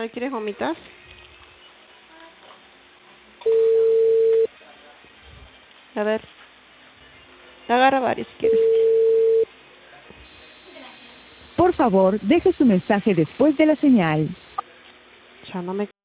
¿le quieres gomitas? A ver. Agarra varios si quieres. Por favor, deje su mensaje después de la señal. Ya no me